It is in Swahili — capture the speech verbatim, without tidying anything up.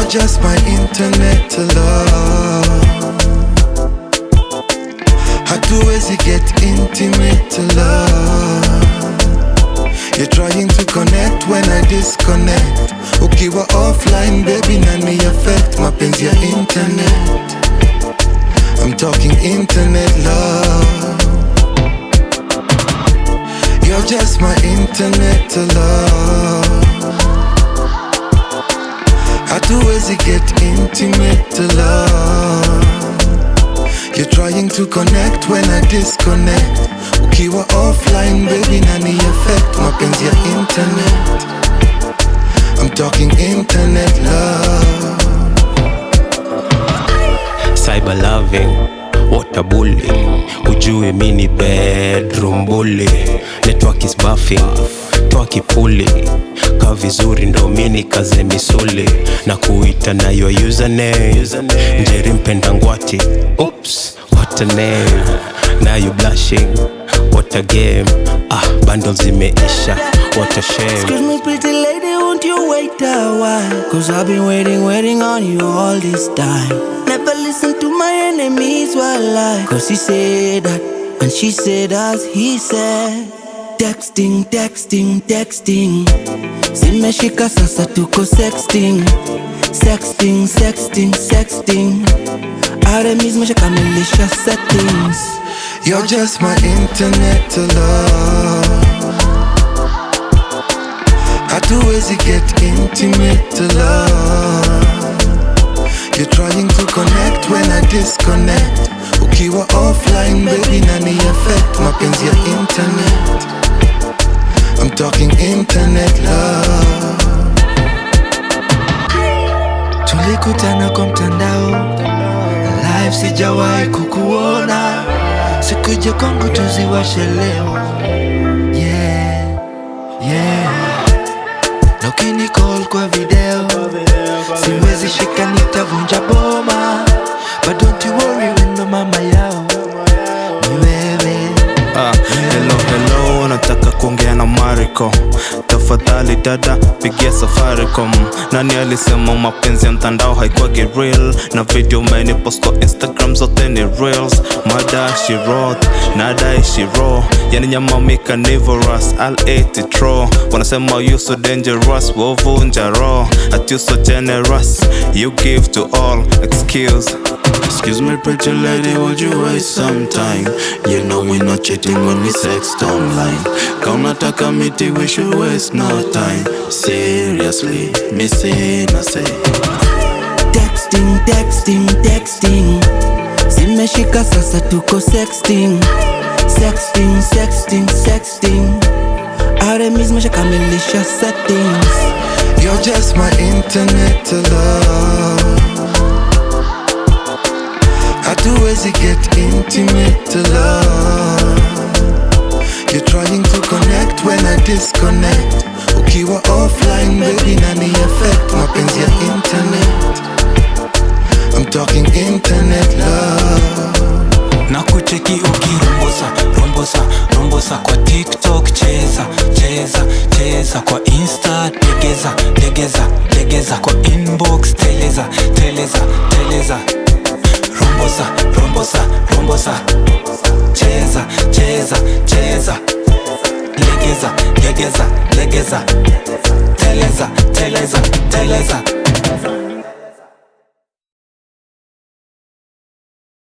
You're just my internet to love. Hatuwezi get intimate to love. You're trying to connect when I disconnect. Ukiwa offline baby nani affect mapenzi ya internet. I'm talking internet love. You're just my internet to love. Hatuwezi get intimate to love. You're trying to connect when I disconnect. Ukiwa offline baby nani affect mapenzi ya internet. I'm talking internet love. Cyber loving, what a bully. Ujue mini bedroom bully. Network is buffing, toa kipuli. Ka vizuri ndo mini kaze misuli. Na kuita na your username, Njeri mpenda ngwati. Oops, what a name. Now you blushing, what a game. Ah, bundles zimeisha, what a shame. Excuse me pretty lady, won't you wait a while? Cause I've been waiting, waiting on you all this time. Never listen to my enemies while I. Cause he said that, and she said as he said. Texting, texting, texting. Zimeshika sasa tuko sexting. Sexting, sexting, sexting. Aremis meshakamilisha settings. You're just my internet to love. Hatuwezi get intimate to love. You're trying to connect when I disconnect. Ukiwa offline baby nani affect mapenzi ya internet. I'm talking internet love. Tulikutana kwa mtandao, live sijawahi kukuona. Sikuje kwangu tuziwashe leo. Yeah, yeah. Na ukini call kwa video, siwezi shika nitavunja boma. But don't you worry when no mama yao ni wewe. Ah, hello, hello, nataka kuongea na Mariko. Tafadhali dada, pigia Safaricom. Nani alisema mapenzi ya mtandao haikuwagi real? Na video umenipost kwa Instagram zote ni reels. Mada she wrote, nada she raw. Yani nyama mi carnivorous, I'll eat it raw. Wanasema you so dangerous, wovunja raw. At you so generous, you give to all. Excuse Excuse me pretty lady, would you waste some time? You know we're not cheating when we sext online. Kama nataka miti, we should waste no time. Seriously, me say na say. Texting, texting, texting. Zimeshika sasa tuko sexting. Sexting, sexting, sexting. Aremis meshakamilisha settings. You're just my internet to love. Hatuwezi get intimate to love. You're trying to connect when I disconnect. Ukiwa offline baby nani affect mapenzi ya internet. I'm talking internet love. Na kucheki ukirombosa, rombosa, rombosa kwa TikTok. Cheza, cheza, cheza kwa Insta. Legeza, legeza, legeza kwa inbox. Teleza, teleza, teleza. Rombosa, rombosa, rombosa. Cheza, cheza, cheza. Legeza, legeza, legeza. Teleza, teleza, teleza.